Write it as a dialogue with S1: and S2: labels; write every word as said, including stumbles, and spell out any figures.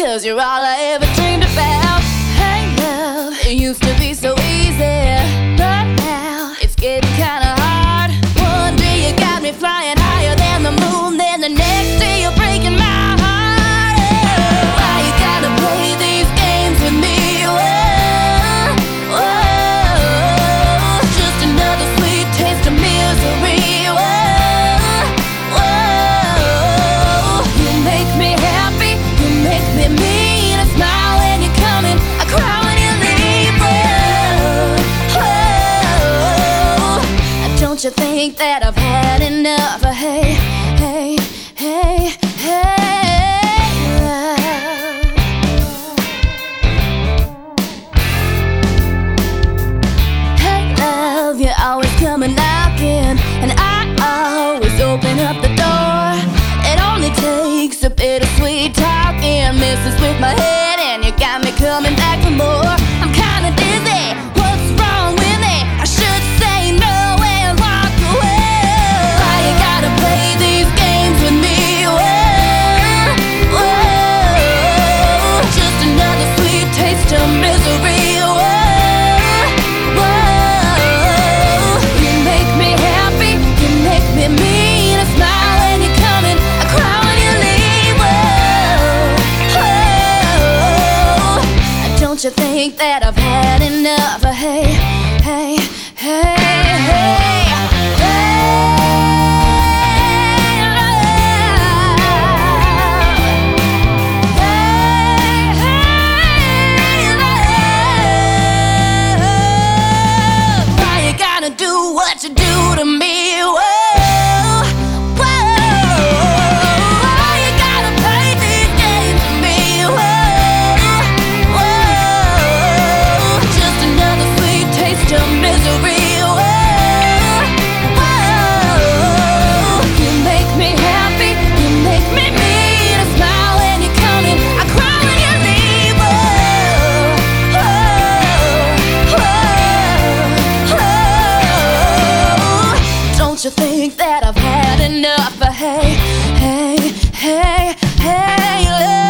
S1: 'cause you're all I ever dreamed about. Hey love, it used to be so easy, but now it's getting kinda hard. One day you got me flying higher than the moon, then the next day you're breaking my heart. Oh, why you gotta play these games with me? Whoa, whoa, just another sweet taste of misery. Whoa, whoa, you make me happy, you make me mean. I smile when you're coming, I cry when you leave. Whoa, whoa, don't you think that I've had enough? Hey, hey, hey, hey, love. Hey love, you're always coming knocking, and I always open up the door. It only takes a bit of sweet talking, messes with my head, and you got me coming back for more. I'm kinda dizzy, what's wrong with me? I should say no and walk away. Why you gotta play these games with me? Whoa, whoa, just another sweet taste of misery. Whoa, whoa, you make me happy, you make me mean. I smile when you're coming, I cry when you leave. Whoa, whoa, don't you think that I've had enough? Hey, hey, hey, hey, hey, love. Hey, hey, love. Why you gotta do what you do to me? Whoa, whoa, why you gotta play these games with me? Whoa, whoa, just another sweet taste of misery. Whoa, whoa, you make me happy, you make me mean. I smile when you're coming, I cry when you leave. Whoa, whoa, whoa, don't you think that I've had enough? Hey, hey, hey, hey, love.